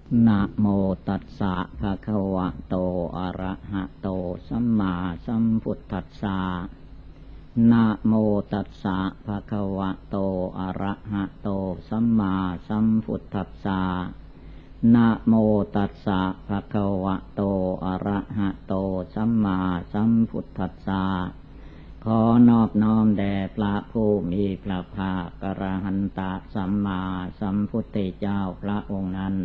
นะโมตัสสะภะคะวะโตอะระหะโตสัมมาสัมพุทธัสสะนะโมตัสสะภะคะวะโตอะระหะโตสัมมาสัมพุทธัสสะนะโมตัสสะภะคะวะโตอะระหะโตสัมมาสัมพุทธัสสะขอนอบน้อมแด่พระผู้มีพระภาคอรหันตสัมมาสัมพุทธเจ้าพระองค์นั้น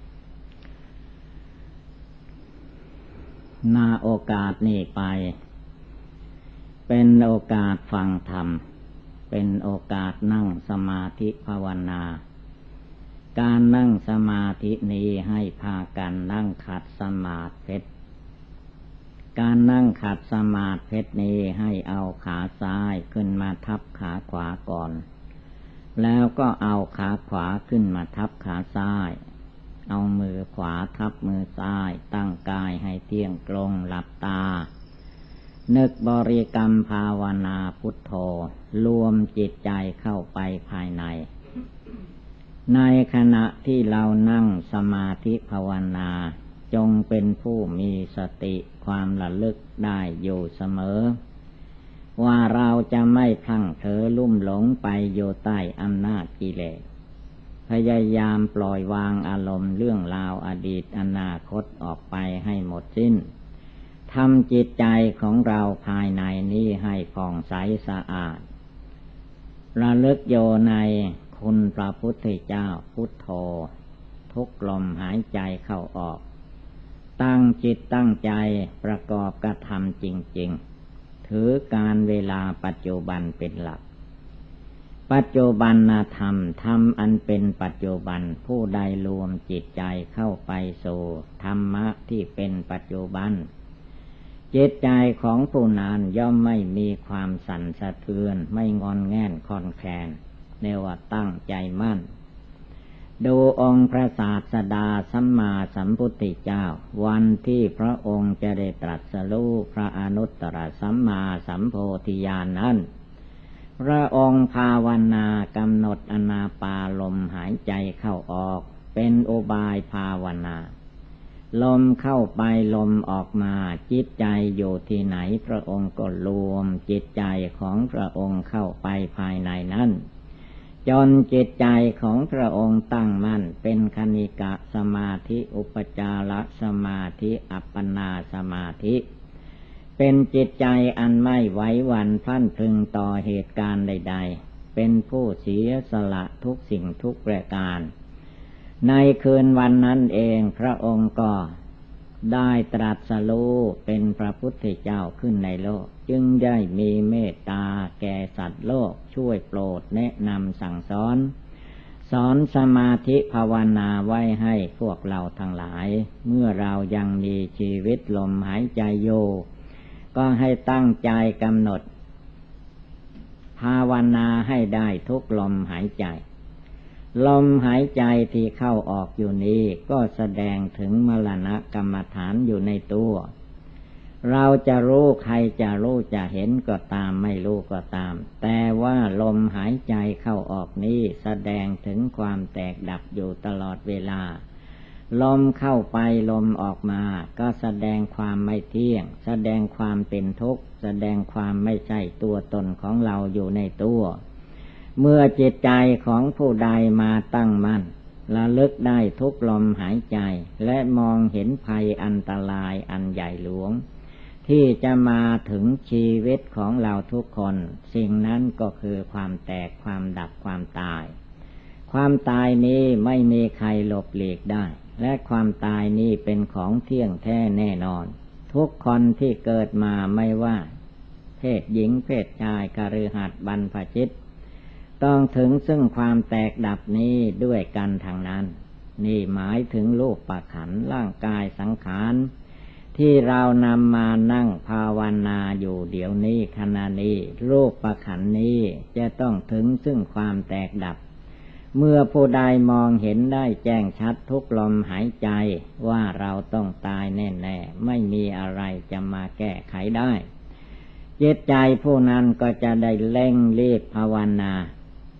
ณโอกาสนี้ไปเป็นโอกาสฟังธรรมเป็นโอกาสนั่งสมาธิภาวนาการนั่งสมาธินี้ให้พากันนั่งขัดสมาธิการนั่งขัดสมาธินี้ให้เอาขาซ้ายขึ้นมาทับขาขวาก่อนแล้วก็เอาขาขวาขึ้นมาทับขาซ้ายเอามือขวาทับมือซ้ายตั้งกายให้เที่ยงตรงหลับตานึกบริกรรมภาวนาพุทโธรวมจิตใจเข้าไปภายในในขณะที่เรานั่งสมาธิภาวนาจงเป็นผู้มีสติความระลึกได้อยู่เสมอว่าเราจะไม่พลั้งเผลอลุ่มหลงไปอยู่ใต้อำนาจกิเลสพยายามปล่อยวางอารมณ์เรื่องราวอดีตอนาคตออกไปให้หมดสิ้นทำจิตใจของเราภายในนี้ให้ผ่องใสสะอาดระลึกโยในคุณพระพุทธเจ้าพุทโธทุกลมหายใจเข้าออกตั้งจิตตั้งใจประกอบกระทำจริงๆถือการเวลาปัจจุบันเป็นหลักปัจจุบันธรรมธรรมอันเป็นปัจจุบันผู้ใดรวมจิตใจเข้าไปสู่ธรรมะที่เป็นปัจจุบันจิตใจของผู้นั้นย่อมไม่มีความสั่นสะเทือนไม่งอนแง่นคลอนแคลนเนว่าตั้งใจมั่นดูองค์พระศาสดาสัมมาสัมพุทธเจ้าวันที่พระองค์จะได้ตรัสรู้พระอนุตตรสัมมาสัมโพธิญาณนั้นพระองค์ภาวนากำหนดอนาปานลมหายใจเข้าออกเป็นอุบายภาวนาลมเข้าไปลมออกมาจิตใจอยู่ที่ไหนพระองค์ก็รวมจิตใจของพระองค์เข้าไปภายในนั้นจนจิตใจของพระองค์ตั้งมั่นเป็นคณิกะสมาธิอุปจารสมาธิอัปปนาสมาธิเป็นจิตใจอันไม่ไหวหวั่นพลันพรึงต่อเหตุการณ์ใดๆเป็นผู้เสียสละทุกสิ่งทุกประการในคืนวันนั้นเองพระองค์ก็ได้ตรัสรู้เป็นพระพุทธเจ้าขึ้นในโลกจึงได้มีเมตตาแก่สัตว์โลกช่วยโปรดแนะนำสั่งสอนสมาธิภาวนาไว้ให้พวกเราทั้งหลายเมื่อเรายังมีชีวิตลมหายใจอยู่ก็ให้ตั้งใจกำหนดภาวนาให้ได้ทุกลมหายใจลมหายใจที่เข้าออกอยู่นี้ก็แสดงถึงมรณะกรรมฐานอยู่ในตัวเราจะรู้ใครจะรู้จะเห็นก็ตามไม่รู้ก็ตามแต่ว่าลมหายใจเข้าออกนี้แสดงถึงความแตกดับอยู่ตลอดเวลาลมเข้าไปลมออกมาก็แสดงความไม่เที่ยงแสดงความเป็นทุกข์แสดงความไม่ใช่ตัวตนของเราอยู่ในตัวเมื่อจิตใจของผู้ใดมาตั้งมั่นระลึกได้ทุกลมหายใจและมองเห็นภัยอันตรายอันใหญ่หลวงที่จะมาถึงชีวิตของเราทุกคนสิ่งนั้นก็คือความแตกความดับความตายความตายนี้ไม่มีใครหลบหลีกได้และความตายนี้เป็นของเที่ยงแท้แน่นอนทุกคนที่เกิดมาไม่ว่าเพศหญิงเพศชายคฤหัสถ์บรรพชิตต้องถึงซึ่งความแตกดับนี้ด้วยกันทางนั้นนี่หมายถึงรูปขันธ์ร่างกายสังขารที่เรานำมานั่งภาวนาอยู่เดี๋ยวนี้ขณะนี้รูปขันธ์นี้จะต้องถึงซึ่งความแตกดับเมื่อผู้ใดมองเห็นได้แจ้งชัดทุกลมหายใจว่าเราต้องตายแน่ๆไม่มีอะไรจะมาแก้ไขได้จิตใจผู้นั้นก็จะได้เร่งรีบภาวนา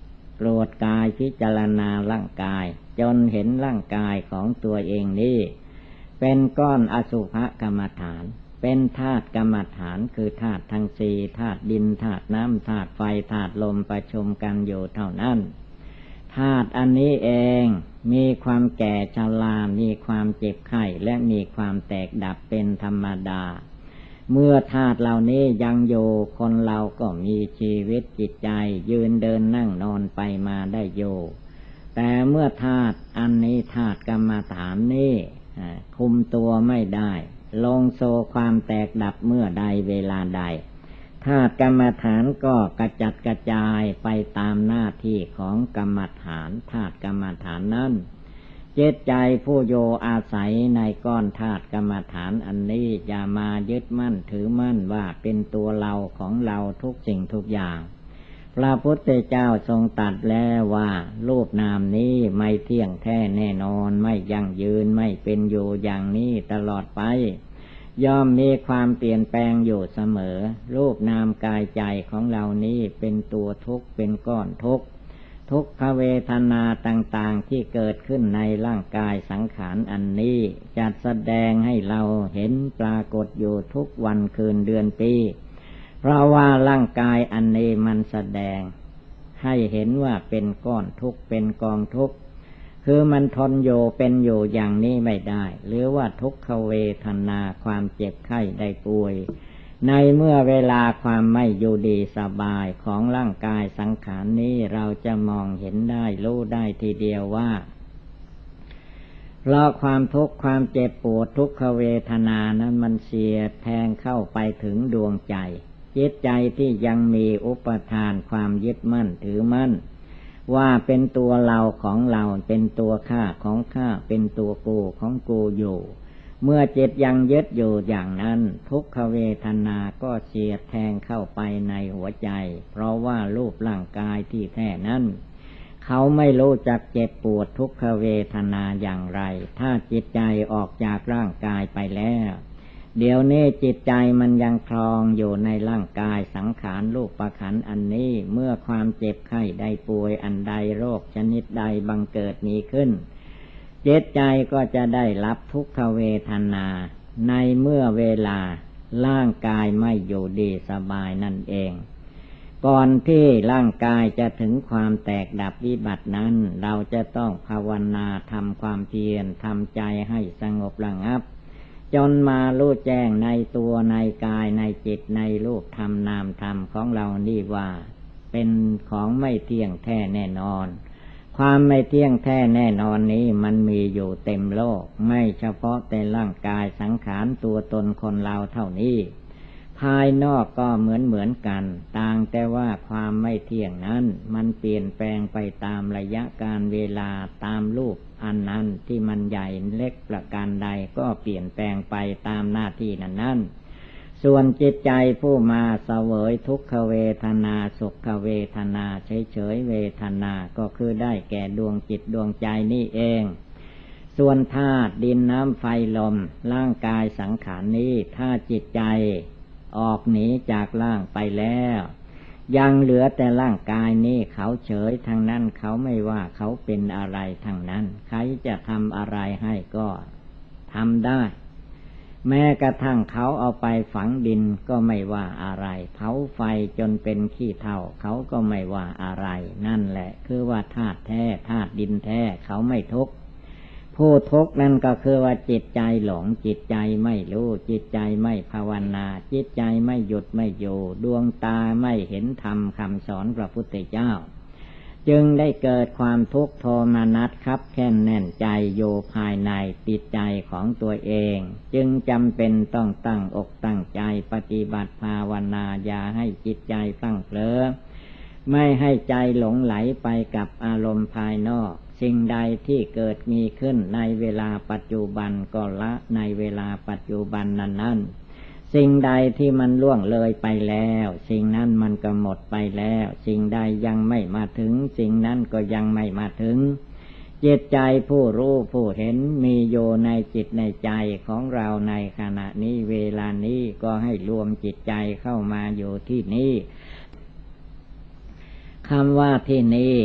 รวจกายพิจารณาร่างกายจนเห็นร่างกายของตัวเองนี้เป็นก้อนอสุภกรรมฐานเป็นธาตุกรรมฐานคือธาตุทั้งสี่ธาตุดินธาตุน้ำธาตุไฟธาตุลมประชุมกันอยู่เท่านั้นธาตุอันนี้เองมีความแก่ชรามีความเจ็บไข้และมีความแตกดับเป็นธรรมดาเมื่อธาตุเหล่านี้ยังอยู่คนเราก็มีชีวิตจิตใจยืนเดินนั่งนอนไปมาได้อยู่แต่เมื่อธาตุอันนี้ธาตุกรรมฐานนี้คุมตัวไม่ได้ลงโซความแตกดับเมื่อใดเวลาใดธาตุกรรมฐานก็กระจัดกระจายไปตามหน้าที่ของกรรมฐานธาตุกรรมฐานนั้นจิตใจผู้โยอาศัยในก้อนธาตุกรรมฐานอันนี้อย่ามายึดมั่นถือมั่นว่าเป็นตัวเราของเราทุกสิ่งทุกอย่างพระพุทธเจ้าทรงตรัสแล้วว่ารูปนามนี้ไม่เที่ยงแท้แน่นอนไม่ยั่งยืนไม่เป็นอยู่อย่างนี้ตลอดไปย่อมมีความเปลี่ยนแปลงอยู่เสมอรูปนามกายใจของเรานี้เป็นตัวทุกข์เป็นก้อนทุกข์ทุกขเวทนาต่างๆที่เกิดขึ้นในร่างกายสังขารอันนี้จะแสดงให้เราเห็นปรากฏอยู่ทุกวันคืนเดือนปีเพราะว่าร่างกายอันนี้มันแสดงให้เห็นว่าเป็นก้อนทุกข์เป็นกองทุกข์คือมันทนอยู่เป็นอยู่อย่างนี้ไม่ได้หรือว่าทุกขเวทนาความเจ็บไข้ได้ป่วยในเมื่อเวลาความไม่อยู่ดีสบายของร่างกายสังขารนี้เราจะมองเห็นได้รู้ได้ทีเดียวว่าเพราะความทุกข์ความเจ็บปวดทุกขเวทนานั้นมันเสียดแทงเข้าไปถึงดวงใจจิตใจที่ยังมีอุปทานความยึดมั่นถือมั่นว่าเป็นตัวเราของเราเป็นตัวข้าของข้าเป็นตัวกูของกูอยู่เมื่อจิตยังยึดอยู่อย่างนั้นทุกขเวทนาก็เสียดแทงเข้าไปในหัวใจเพราะว่ารูปร่างกายที่แท้นั้นเขาไม่รู้จักเจ็บปวดทุกขเวทนาอย่างไรถ้าจิตใจออกจากร่างกายไปแล้วเดี๋ยวนี้จิตใจมันยังครองอยู่ในร่างกายสังขารรูปขันธ์อันนี้เมื่อความเจ็บไข้ได้ป่วยอันใดโรคชนิดใดบังเกิดมีขึ้นจิตใจก็จะได้รับทุกขเวทนาในเมื่อเวลาร่างกายไม่อยู่ดีสบายนั่นเองก่อนที่ร่างกายจะถึงความแตกดับวิบัตินั้นเราจะต้องภาวนาทำความเพียรทำใจให้สงบระงับจนมารู้แจ้งในตัวในกายในจิตในรูปธรรมนามธรรมของเรานี่ว่าเป็นของไม่เที่ยงแท้แน่นอนความไม่เที่ยงแท้แน่นอนนี้มันมีอยู่เต็มโลกไม่เฉพาะแต่ร่างกายสังขารตัวตนคนเราเท่านี้ภายนอกก็เหมือนกันต่างแต่ว่าความไม่เที่ยงนั้นมันเปลี่ยนแปลงไปตามระยะการเวลาตามรูปอันนั้นที่มันใหญ่เล็กประการใดก็เปลี่ยนแปลงไปตามหน้าที่นั้นส่วนจิตใจผู้มาเสวยทุกขเวทนาสุขเวทนาเฉยๆเวทนาก็คือได้แก่ดวงจิตดวงใจนี่เองส่วนธาตุดินน้ำไฟลมร่างกายสังขารนี้ถ้าจิตใจออกหนีจากร่างไปแล้วยังเหลือแต่ร่างกายนี้เขาเฉยทางนั้นเขาไม่ว่าเขาเป็นอะไรทางนั้นใครจะทำอะไรให้ก็ทำได้แม้กระทั่งเขาเอาไปฝังดินก็ไม่ว่าอะไรเผาไฟจนเป็นขี้เถ้าเขาก็ไม่ว่าอะไรนั่นแหละคือว่าธาตุแท้ธาตุดินแท้เขาไม่ทุกข์ผู้ทุกข์นั่นก็คือว่าจิตใจหลงจิตใจไม่รู้จิตใจไม่ภาวนาจิตใจไม่หยุดไม่อยู่ดวงตาไม่เห็นธรรมคำสอนพระพุทธเจ้าจึงได้เกิดความทุกข์โทมนัสคับแค้นแน่นใจอยู่ภายในจิตใจของตัวเองจึงจำเป็นต้องตั้งอกตั้งใจปฏิบัติภาวนาอย่าให้จิตใจพลั้งเผลอไม่ให้ใจหลงไหลไปกับอารมณ์ภายนอกสิ่งใดที่เกิดมีขึ้นในเวลาปัจจุบันก็ละในเวลาปัจจุบันนั้นสิ่งใดที่มันล่วงเลยไปแล้วสิ่งนั้นมันก็หมดไปแล้วสิ่งใดยังไม่มาถึงสิ่งนั้นก็ยังไม่มาถึงจิตใจผู้รู้ผู้เห็นมีอยู่ในจิตในใจของเราในขณะนี้เวลานี้ก็ให้รวมจิตใจเข้ามาอยู่ที่นี้คำว่าที่นี้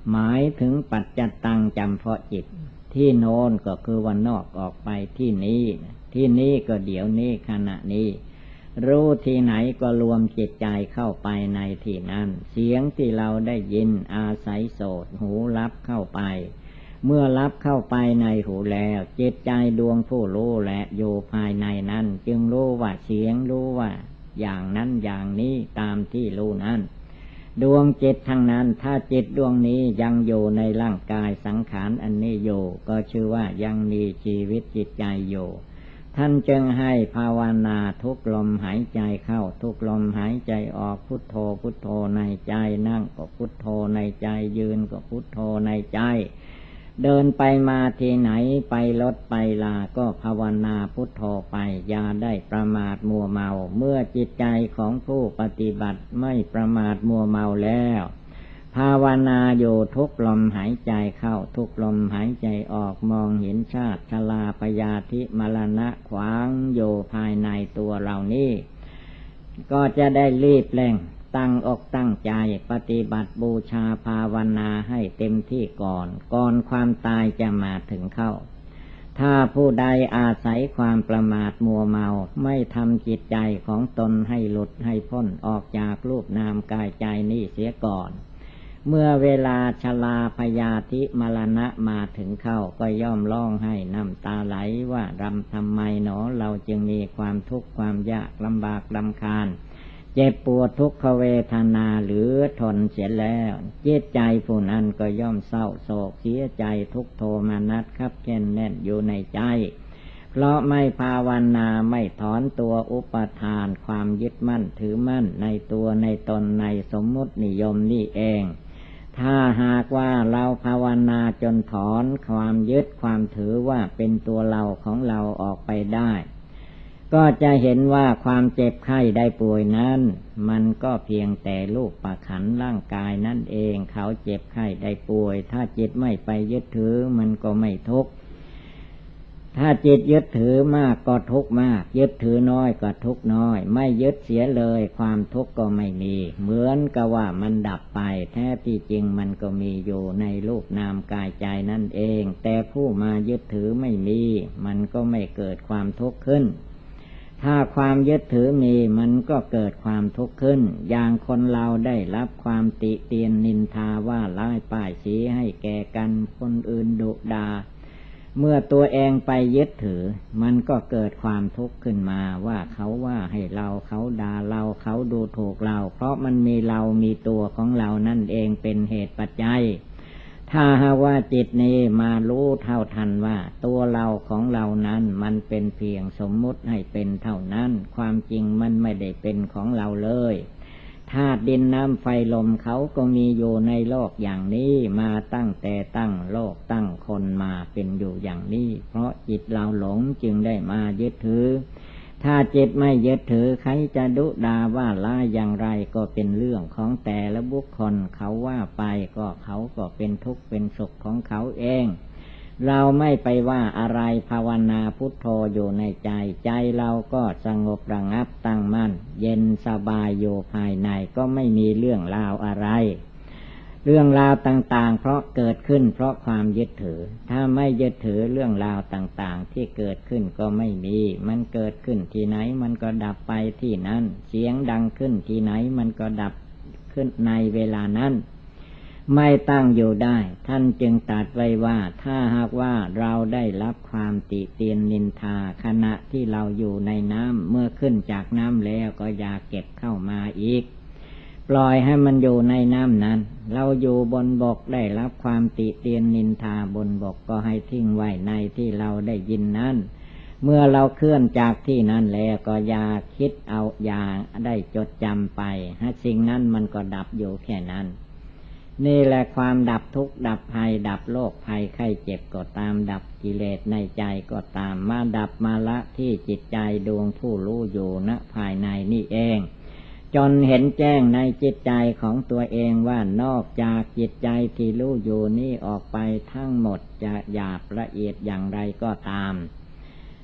หมายถึงปัจจตังจำเพาะจิตที่โน้นก็คือวันนอกออกไปที่นี้ที่นี้ก็เดี๋ยวนี้ขณะนี้รู้ที่ไหนก็รวมจิตใจเข้าไปในที่นั้นเสียงที่เราได้ยินอาศัยโสตหูรับเข้าไปเมื่อรับเข้าไปในหูแล้วจิตใจดวงผู้รู้และอยู่ภายในนั้นจึงรู้ว่าเสียงรู้ว่าอย่างนั้นอย่างนี้ตามที่รู้นั้นดวงจิตทั้งนั้นถ้าจิตดวงนี้ยังอยู่ในร่างกายสังขารอันนี้อยู่ก็ชื่อว่ายังมีชีวิตจิตใจอยู่ท่านจึงให้ภาวนาทุกลมหายใจเข้าทุกลมหายใจออกพุทโธพุทโธในใจนั่งก็พุทโธในใจยืนก็พุทโธในใจเดินไปมาที่ไหนไปรถไปลาก็ภาวนาพุทโธไปอย่าได้ประมาทมัวเมาเมื่อจิตใจของผู้ปฏิบัติไม่ประมาทมัวเมาแล้วภาวนาอยู่ทุกลมหายใจเข้าทุกลมหายใจออกมองเห็นชาติชราพยาธิมรณะขวางอยู่ภายในตัวเรานี้ก็จะได้รีบเร่งตั้งอกตั้งใจปฏิบัติบูชาภาวนาให้เต็มที่ก่อนความตายจะมาถึงเข้าถ้าผู้ใดอาศัยความประมาทมัวเมาไม่ทำจิตใจของตนให้หลุดให้พ้นออกจากรูปนามกายใจนี้เสียก่อนเมื่อเวลาชราพยาธิมรณะมาถึงเข้าก็ย่อมร้องให้น้ำตาไหลว่ารำทำไมหนอเราจึงมีความทุกข์ความยากลำบากรำคาญเจ็บปวดทุกขเวทนาหรือทนเสียแล้วจิตใจผู้นั้นก็ย่อมเศร้าโศกเสียใจทุกโทมนัสคับแค้นแน่นอยู่ในใจเพราะไม่ภาวนาไม่ถอนตัวอุปทานความยึดมั่นถือมั่นในตัวในตนในสมมุตินิยมนี่เองถ้าหากว่าเราภาวนาจนถอนความยึดความถือว่าเป็นตัวเราของเราออกไปได้ก็จะเห็นว่าความเจ็บไข้ได้ป่วยนั้นมันก็เพียงแต่รูปประขันร่างกายนั่นเองเขาเจ็บไข้ได้ป่วยถ้าจิตไม่ไปยึดถือมันก็ไม่ทุกข์ถ้าจิตยึดถือมากก็ทุกข์มากยึดถือน้อยก็ทุกข์น้อยไม่ยึดเสียเลยความทุกข์ก็ไม่มีเหมือนกับว่ามันดับไปแท้ที่จริงมันก็มีอยู่ในรูปนามกายใจนั่นเองแต่ผู้มายึดถือไม่มีมันก็ไม่เกิดความทุกข์ขึ้นถ้าความยึดถือมีมันก็เกิดความทุกข์ขึ้นอย่างคนเราได้รับความติเตียนนินทาว่าร้ายป้ายสีให้แก่กันคนอื่นดุด่าเมื่อตัวเองไปยึดถือมันก็เกิดความทุกข์ขึ้นมาว่าเขาว่าให้เราเขาด่าเราเขาดูถูกเราเพราะมันมีเรามีตัวของเรานั่นเองเป็นเหตุปัจจัยถ้าหากว่าจิตนี้มารู้เท่าทันว่าตัวเราของเรานั้นมันเป็นเพียงสมมุติให้เป็นเท่านั้นความจริงมันไม่ได้เป็นของเราเลยธาตุดินน้ำไฟลมเขาก็มีอยู่ในโลกอย่างนี้มาตั้งแต่ตั้งโลกตั้งคนมาเป็นอยู่อย่างนี้เพราะจิตเราหลงจึงได้มายึดถือถ้าจิตไม่ยึดถือใครจะดุด่าว่าร้ายอย่างไรก็เป็นเรื่องของแต่ละบุคคลเขาว่าไปก็เขาก็เป็นทุกข์เป็นสุขของเขาเองเราไม่ไปว่าอะไรภาวนาพุทโธอยู่ในใจใจเราก็สงบระงับตั้งมั่นเย็นสบายอยู่ภายในก็ไม่มีเรื่องราวอะไรเรื่องราวต่างๆเพราะเกิดขึ้นเพราะความยึดถือถ้าไม่ยึดถือเรื่องราวต่างๆที่เกิดขึ้นก็ไม่มีมันเกิดขึ้นที่ไหนมันก็ดับไปที่นั้นเสียงดังขึ้นที่ไหนมันก็ดับขึ้นในเวลานั้นไม่ตั้งอยู่ได้ท่านจึงตรัสไว้ว่าถ้าหากว่าเราได้รับความติเตียนนินทาขณะที่เราอยู่ในน้ำเมื่อขึ้นจากน้ำแล้วก็อย่าเก็บเข้ามาอีกปล่อยให้มันอยู่ในน้ำนั้นเราอยู่บนบกได้รับความติเตียนนินทาบนบกก็ให้ทิ้งไว้ในที่เราได้ยินนั้นเมื่อเราเคลื่อนจากที่นั้นแล้วก็อย่าคิดเอาอย่างได้จดจำไปให้สิ่งนั้นมันก็ดับอยู่แค่นั้นนี่แหละความดับทุกข์ดับภัยดับโรคภัยไข้เจ็บก็ตามดับกิเลสในใจก็ตามมาดับมาละที่จิตใจดวงผู้รู้อยู่ณภายในนี่เองจนเห็นแจ้งในจิตใจของตัวเองว่านอกจากจิตใจที่รู้อยู่นี่ออกไปทั้งหมดจะหยาบละเอียดอย่างไรก็ตาม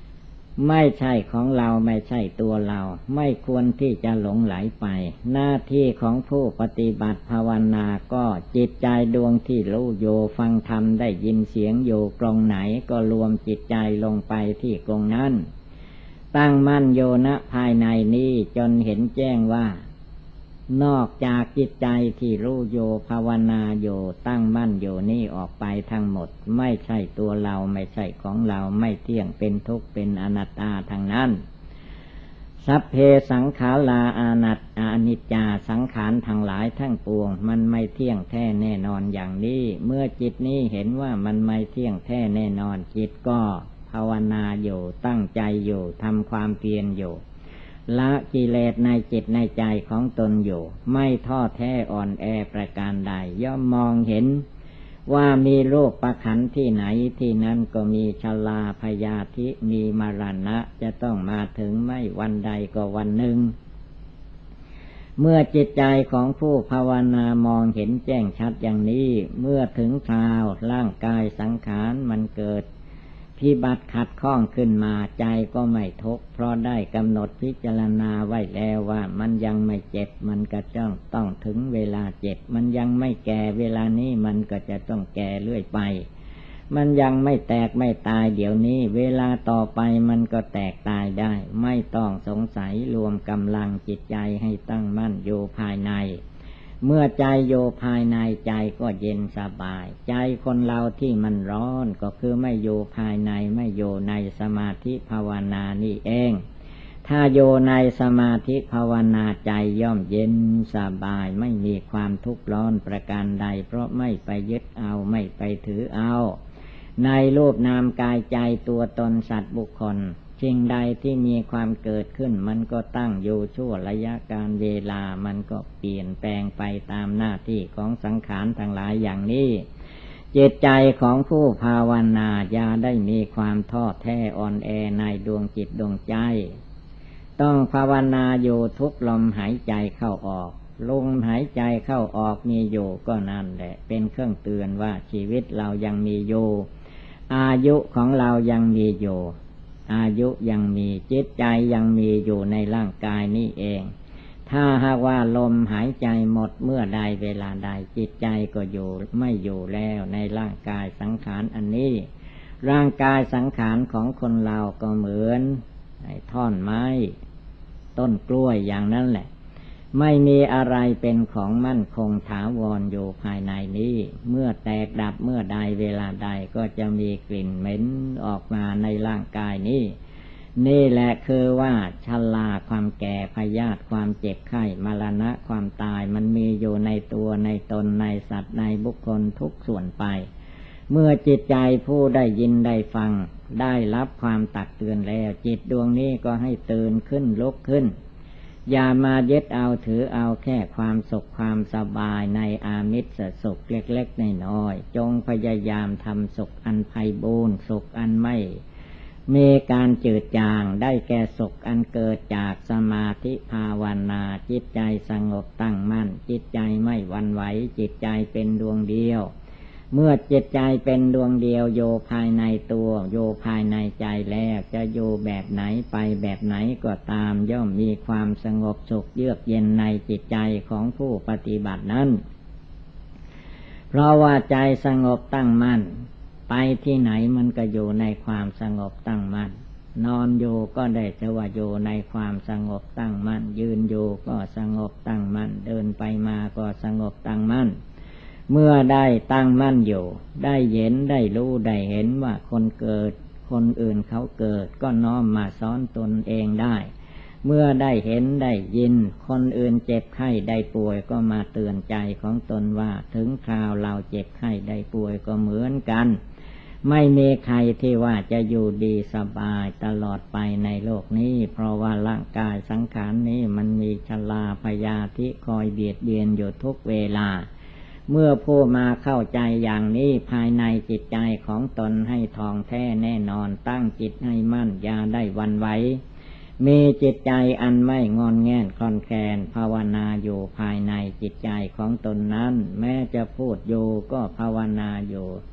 ไม่ใช่ของเราไม่ใช่ตัวเราไม่ควรที่จะหลงไหลไปหน้าที่ของผู้ปฏิบัติภาวนาก็จิตใจดวงที่รู้โยฟังธรรมได้ยินเสียงโยกรงไหนก็รวมจิตใจลงไปที่กรงนั้นตั้งมั่นโยนะภายในนี้จนเห็นแจ้งว่านอกจากจิตใจที่รู้โยภาวนาโยตั้งมั่นโยนี่ออกไปทั้งหมดไม่ใช่ตัวเราไม่ใช่ของเราไม่เที่ยงเป็นทุกข์เป็นอนัตตาทั้งนั้นสัพเพสังขาราอนิจจาสังขารทั้งหลายทั้งปวงมันไม่เที่ยงแท้แน่นอนอย่างนี้เมื่อจิตนี้เห็นว่ามันไม่เที่ยงแท้แน่นอนจิตก็ภาวนาอยู่ตั้งใจอยู่ทำความเพียรอยู่ละกิเลสในจิตในใจของตนอยู่ไม่ท้อแท้อ่อนแอประการใดย่อมมองเห็นว่ามีโรคประขันที่ไหนที่นั้นก็มีชราพยาธิมีมรณะจะต้องมาถึงไม่วันใดก็วันหนึ่งเมื่อจิตใจของผู้ภาวนามองเห็นแจ้งชัดอย่างนี้เมื่อถึงคราวร่างกายสังขารมันเกิดพิบัติขัดข้องขึ้นมาใจก็ไม่ทุกข์เพราะได้กำหนดพิจารณาไว้แล้วว่ามันยังไม่เจ็บมันก็ต้องถึงเวลาเจ็บมันยังไม่แก่เวลานี้มันก็จะต้องแก่เรื่อยไปมันยังไม่แตกไม่ตายเดี๋ยวนี้เวลาต่อไปมันก็แตกตายได้ไม่ต้องสงสัยรวมกำลังจิตใจให้ตั้งมั่นอยู่ภายในเมื่อใจโยภายในใจก็เย็นสบายใจคนเราที่มันร้อนก็คือไม่โยภายในไม่โยในสมาธิภาวนานี่เองถ้าโยในสมาธิภาวนาใจย่อมเย็นสบายไม่มีความทุกข์ร้อนประการใดเพราะไม่ไปยึดเอาไม่ไปถือเอาในรูปนามกายใจตัวตนสัตว์บุคคลสิ่งใดที่มีความเกิดขึ้นมันก็ตั้งอยู่ชั่วระยะการเวลามันก็เปลี่ยนแปลงไปตามหน้าที่ของสังขารทั้งหลายอย่างนี้จิตใจของผู้ภาวนาอย่าได้มีความท้อแท้อ่อนแอในดวงจิตดวงใจต้องภาวนาอยู่ทุกลมหายใจเข้าออกลมหายใจเข้าออกมีอยู่ก็นั่นแหละเป็นเครื่องเตือนว่าชีวิตเรายังมีอยู่อายุของเรายังมีอยู่อายุยังมีจิตใจยังมีอยู่ในร่างกายนี้เองถ้าหากว่าลมหายใจหมดเมื่อใดเวลาใดจิตใจก็อยู่ไม่อยู่แล้วในร่างกายสังขารอันนี้ร่างกายสังขารของคนเราก็เหมือนท่อนไม้ต้นกล้วยอย่างนั้นแหละไม่มีอะไรเป็นของมั่นคงถาวรอยู่ภายในนี้เมื่อแตกดับเมื่อใดเวลาใดก็จะมีกลิ่นเหม็นออกมาในร่างกายนี้นี่แหละคือว่าชราความแก่พยาธิความเจ็บไข้มรณะความตายมันมีอยู่ในตัวในตนในสัตว์ในบุคคลทุกส่วนไปเมื่อจิตใจผู้ได้ยินได้ฟังได้รับความตักเตือนแล้วจิตดวงนี้ก็ให้ตื่นขึ้นลุกขึ้นอย่ามายึดเอาถือเอาแค่ความสุขความสบายในอามิสสุขเล็กๆน้อยๆจงพยายามทำสุขอันไพบูลย์สุขอันไม่มีการจืดจางได้แก่สุขอันเกิดจากสมาธิภาวนาจิตใจสงบตั้งมั่นจิตใจไม่หวั่นไหวจิตใจเป็นดวงเดียวเมื่อจิตใจเป็นดวงเดียวโยภายในตัวโยภายในใจแล้วจะโยแบบไหนไปแบบไหนก็ตามย่อมมีความสงบสุขเยือกเย็นในจิตใจของผู้ปฏิบัตินั้นเพราะว่าใจสงบตั้งมั่นไปที่ไหนมันก็อยู่ในความสงบตั้งมั่นนอนอยู่ก็ได้จะว่าอยู่ในความสงบตั้งมั่นยืนอยู่ก็สงบตั้งมั่นเดินไปมาก็สงบตั้งมั่นเมื่อได้ตั้งมั่นอยู่ได้เห็นได้รู้ได้เห็นว่าคนเกิดคนอื่นเขาเกิดก็น้อมมาสอนตนเองได้เมื่อได้เห็นได้ยินคนอื่นเจ็บไข้ได้ป่วยก็มาเตือนใจของตนว่าถึงคราวเราเจ็บไข้ได้ป่วยก็เหมือนกันไม่มีใครที่ว่าจะอยู่ดีสบายตลอดไปในโลกนี้เพราะว่าร่างกายสังขารนี้มันมีชราพยาธิคอยเบียดเบียนอยู่ทุกเวลาเมื่อผู้มาเข้าใจอย่างนี้ภายในจิตใจของตนให้ทองแท้แน่นอนตั้งจิตให้มั่นอย่าได้หวั่นไหวมีจิตใจอันไม่งอนแง่นคลอนแคลนภาวนาอยู่ภายในจิตใจของตนนั้นแม้จะพูดอยู่ก็ภาวนาอยู่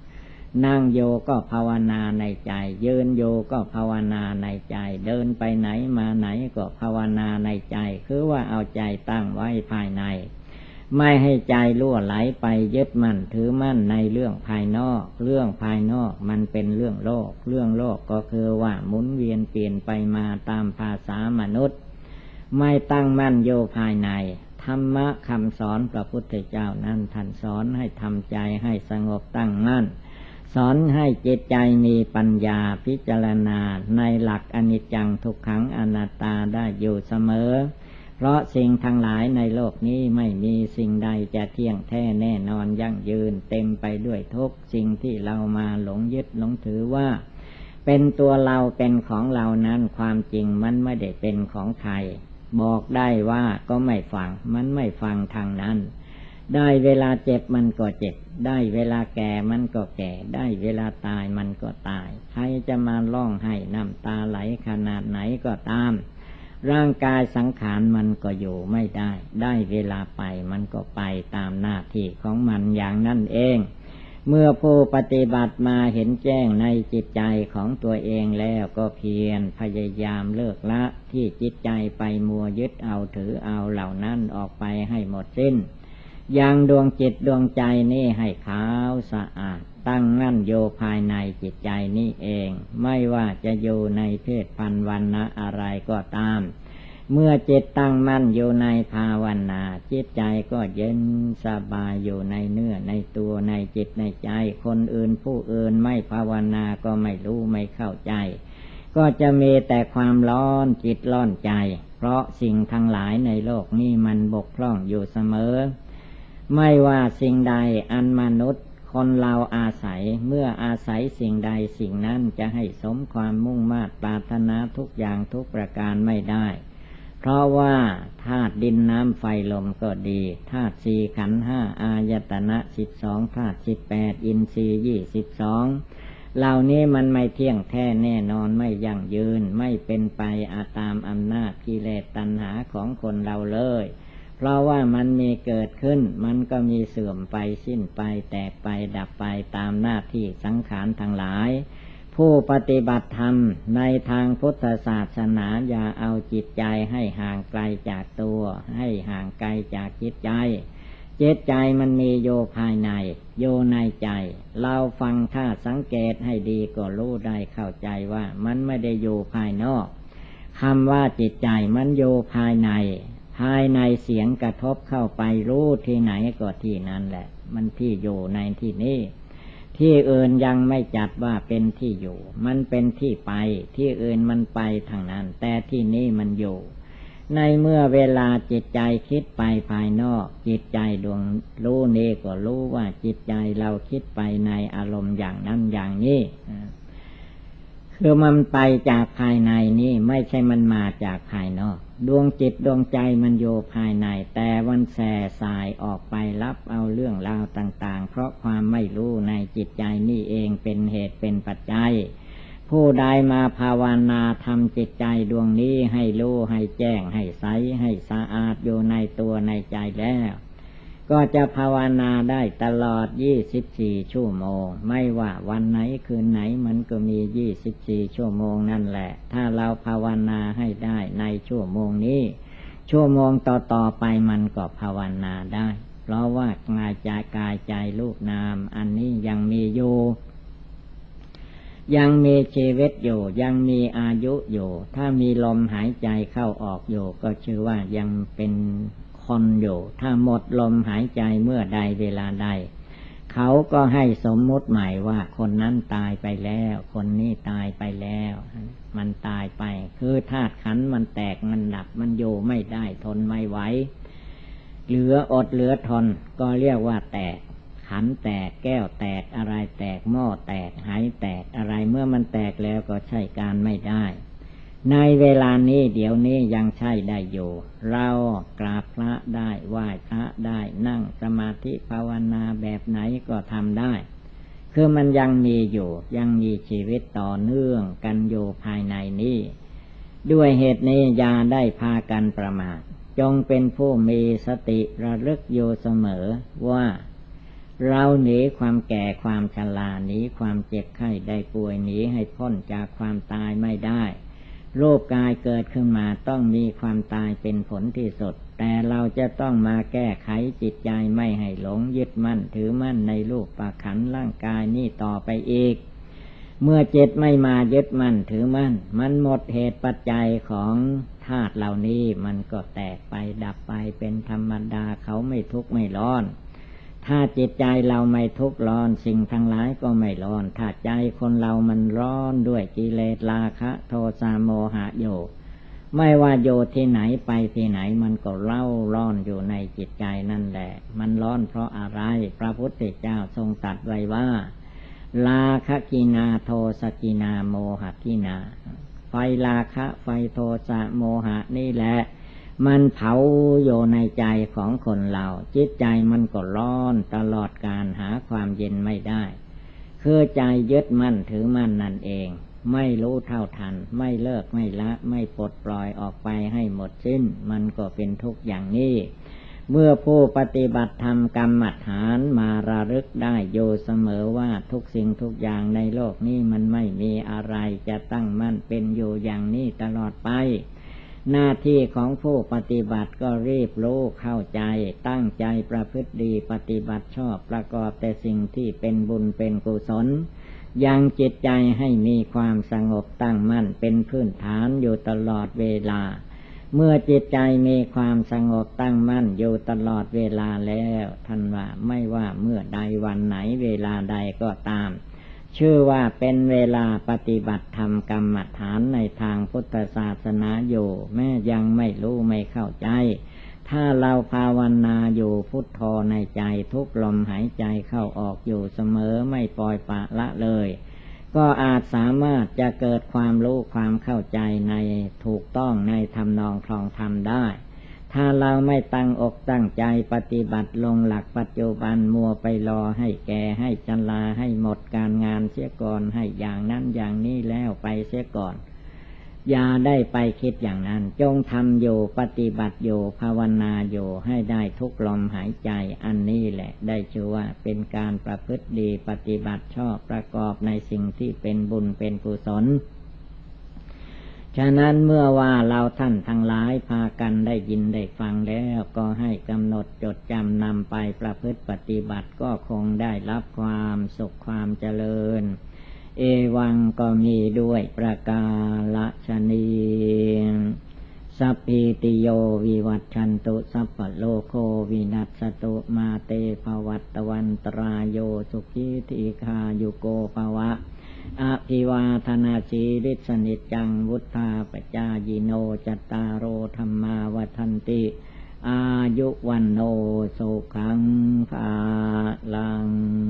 นั่งโยก็ภาวนาในใจยืนโยก็ภาวนาในใจเดินไปไหนมาไหนก็ภาวนาในใจคือว่าเอาใจตั้งไว้ภายในไม่ให้ใจล่วไหลไปยึดมั่นถือมั่นในเรื่องภายนอกเรื่องภายนอกมันเป็นเรื่องโลกเรื่องโลกก็คือว่าหมุนเวียนเปลี่ยนไปมาตามภาษามนุษย์ไม่ตั้งมั่นโยภายในธรรมะคำสอนพระพุทธเจ้านั้นท่านสอนให้ทำใจให้สงบตั้งมั่นสอนให้จิตใจมีปัญญาพิจารณาในหลักอนิจจังทุกขังอนัตตาได้อยู่เสมอเพราะสิ่งทั้งหลายในโลกนี้ไม่มีสิ่งใดจะเที่ยงแท้แน่นอนยั่งยืนเต็มไปด้วยทุกสิ่งที่เรามาหลงยึดหลงถือว่าเป็นตัวเราเป็นของเรานั้นความจริงมันไม่ได้เป็นของใครบอกได้ว่าก็ไม่ฟังมันไม่ฟังทางนั้นได้เวลาเจ็บมันก็เจ็บได้เวลาแก่มันก็แก่ได้เวลาตายมันก็ตายใครจะมาร้องไห้น้ำตาไหลขนาดไหนก็ตามร่างกายสังขารมันก็อยู่ไม่ได้ได้เวลาไปมันก็ไปตามหน้าที่ของมันอย่างนั้นเองเมื่อผู้ปฏิบัติมาเห็นแจ้งในจิตใจของตัวเองแล้วก็เพียรพยายามเลิกละที่จิตใจไปมัวยึดเอาถือเอาเหล่านั้นออกไปให้หมดสิ้นยังดวงจิตดวงใจนี้ให้ขาวสะอาดตั้งมั่นโยภายในจิตใจนี้เองไม่ว่าจะอยู่ในเพศพันธุ์วรรณะอะไรก็ตามเมื่อจิตตั้งมั่นอยู่ในภาวนาจิตใจก็เย็นสบายอยู่ในเนื้อในตัวในจิตในใจคนอื่นผู้อื่นไม่ภาวนาก็ไม่รู้ไม่เข้าใจก็จะมีแต่ความร้อนจิตร้อนใจเพราะสิ่งทั้งหลายในโลกนี้มันบกพร่องอยู่เสมอไม่ว่าสิ่งใดอันมนุษย์คนเราอาศัยเมื่ออาศัยสิ่งใดสิ่งนั้นจะให้สมความมุ่งมา่ปรารถนาทุกอย่างทุกประการไม่ได้เพราะว่าธาตุดินน้ำไฟลมก็ดีธาตุสี่ขันธ์ห้าอายตนะ12ธาตุ18อินทรีย์22เหล่านี้มันไม่เที่ยงแท้แน่นอนไม่ยั่งยืนไม่เป็นไปตามอำนาจกิเลสตัณหาของคนเราเลยเพราะว่ามันมีเกิดขึ้นมันก็มีเสื่อมไปสิ้นไปแตกไปดับไปตามหน้าที่สังขารทั้งหลายผู้ปฏิบัติธรรมในทางพุทธศาสนาอย่าเอาจิตใจให้ห่างไกลจากตัวให้ห่างไกลจากจิตใจจิตใจมันมีโยภายในโยในใจเราฟังถ้าสังเกตให้ดีก็รู้ได้เข้าใจว่ามันไม่ได้อยู่ภายนอกคำว่าจิตใจมันอยู่ภายในภายในเสียงกระทบเข้าไปรู้ที่ไหนก็ที่นั่นแหละมันที่อยู่ในที่นี้ที่อื่นยังไม่จัดว่าเป็นที่อยู่มันเป็นที่ไปที่อื่นมันไปทางนั้นแต่ที่นี้มันอยู่ในเมื่อเวลาจิตใจคิดไปภายนอกจิตใจดวงรู้นี้ก็รู้ว่าจิตใจเราคิดไปในอารมณ์อย่างนั้นอย่างนี้คือมันไปจากภายในนี่ไม่ใช่มันมาจากภายนอกดวงจิตดวงใจมันอยู่ภายในแต่วันแส่สายออกไปรับเอาเรื่องราวต่างๆเพราะความไม่รู้ในจิตใจนี่เองเป็นเหตุเป็นปัจจัยผู้ใดมาภาวนาทำจิตใจดวงนี้ให้รู้ให้แจ้งให้ใสให้สะอาดอยู่ในตัวในใจแล้วก็จะภาวนาได้ตลอด24ชั่วโมงไม่ว่าวันไหนคืนไหนมันก็มี24ชั่วโมงนั่นแหละถ้าเราภาวนาให้ได้ในชั่วโมงนี้ชั่วโมงต่อๆไปมันก็ภาวนาได้เพราะว่ากายใจรูปนามอันนี้ยังมีอยู่ยังมีชีวิตอยู่ยังมีอายุอยู่ถ้ามีลมหายใจเข้าออกอยู่ก็ชื่อว่ายังเป็นคนอยู่ถ้าหมดลมหายใจเมื่อใดเวลาใดเขาก็ให้สมมุติใหม่ว่าคนนั้นตายไปแล้วคนนี้ตายไปแล้วมันตายไปคือธาตุขันธ์มันแตกมันดับมันอยู่ไม่ได้ทนไม่ไหวเหลืออดเหลือทนก็เรียกว่าแตกขันธ์แตกแก้วแตกอะไรแตกหม้อแตกไหแตกอะไรเมื่อมันแตกแล้วก็ใช้การไม่ได้ในเวลานี้เดี๋ยวนี้ยังใช้ได้อยู่เรากราบพระได้ไหว้พระได้นั่งสมาธิภาวนาแบบไหนก็ทำได้คือมันยังมีอยู่ยังมีชีวิตต่อเนื่องกันอยู่ภายในนี้ด้วยเหตุนี้อย่าได้พากันประมาทจงเป็นผู้มีสติระลึกอยู่เสมอว่าเราหนีความแก่ความชราหนีความเจ็บไข้ได้ป่วยหนีให้พ้นจากความตายไม่ได้รูปกายเกิดขึ้นมาต้องมีความตายเป็นผลที่สุดแต่เราจะต้องมาแก้ไขจิตใจไม่ให้หลงยึดมั่นถือมั่นในรูปขันธ์ร่างกายนี้ต่อไปอีกเมื่อจิตไม่มายึดมั่นถือมั่นมันหมดเหตุปัจจัยของธาตุเหล่านี้มันก็แตกไปดับไปเป็นธรรมดาเขาไม่ทุกข์ไม่ร้อนถ้าจิตใจเราไม่ทุกข์ร้อนสิ่งทั้งหลายก็ไม่ร้อนถ้าใจคนเรามันร้อนด้วยกิเลสราคะโทสะโมหะโยไม่ว่าโยที่ไหนไปที่ไหนมันก็เล่าร้อนอยู่ในจิตใจนั่นแหละมันร้อนเพราะอะไรพระพุทธเจ้าทรงตรัสไว้ว่าราคะกินาโทสะกินาโมหะกินาไฟราคะไฟโทสะโมหะนี่แหละมันเผาอยู่ในใจของคนเราจิตใจมันก็ร้อนตลอดการหาความเย็นไม่ได้คือใจยึดมั่นถือมั่นนั่นเองไม่รู้เท่าทันไม่เลิกไม่ละไม่ปลดปล่อยออกไปให้หมดสิ้นมันก็เป็นทุกข์อย่างนี้เมื่อผู้ปฏิบัติธรรมกรรมฐานมาระลึกได้อยู่เสมอว่าทุกสิ่งทุกอย่างในโลกนี้มันไม่มีอะไรจะตั้งมั่นเป็นอยู่อย่างนี้ตลอดไปหน้าที่ของผู้ปฏิบัติก็รีบรู้เข้าใจตั้งใจประพฤติดีปฏิบัติชอบประกอบแต่สิ่งที่เป็นบุญเป็นกุศลยังจิตใจให้มีความสงบตั้งมั่นเป็นพื้นฐานอยู่ตลอดเวลาเมื่อจิตใจมีความสงบตั้งมั่นอยู่ตลอดเวลาแล้วท่านว่าไม่ว่าเมื่อใดวันไหนเวลาใดก็ตามชื่อว่าเป็นเวลาปฏิบัติธรรมกรรมฐานในทางพุทธศาสนาอยู่แม้ยังไม่รู้ไม่เข้าใจถ้าเราภาวนาอยู่พุทโธในใจทุกลมหายใจเข้าออกอยู่เสมอไม่ปล่อยปละละเลยก็อาจสามารถจะเกิดความรู้ความเข้าใจในถูกต้องในทำนองคลองธรรมได้ถ้าเราไม่ตั้งอกตั้งใจปฏิบัติลงหลักปัจจุบันมัวไปรอให้แก่ให้ชราให้หมดการงานเสียก่อนให้อย่างนั้นอย่างนี้แล้วไปเสียก่อนอย่าได้ไปคิดอย่างนั้นจงทำอยู่ปฏิบัติอยู่ภาวนาอยู่ให้ได้ทุกลมหายใจอันนี้แหละได้ชื่อว่าเป็นการประพฤติดีปฏิบัติชอบประกอบในสิ่งที่เป็นบุญเป็นกุศลฉะนั้นเมื่อว่าเราท่านทั้งหลายพากันได้ยินได้ฟังแล้วก็ให้กำหนดจดจำนำไปประพฤติปฏิบัติก็คงได้รับความสุขความเจริญเอวังก็มีด้วยประกาศนีสัพพิติโยวิวัชชันตุสัพพะโลกโควินัสสตุมาเตภวัตวันตรายโยสุขีทีฆายุโกภวะอภิวาทนาสีริสนิจจังวุธาปจายิโนจัตตารโอธรรมาวัฏันติอายุวันโนสุขังภาลัง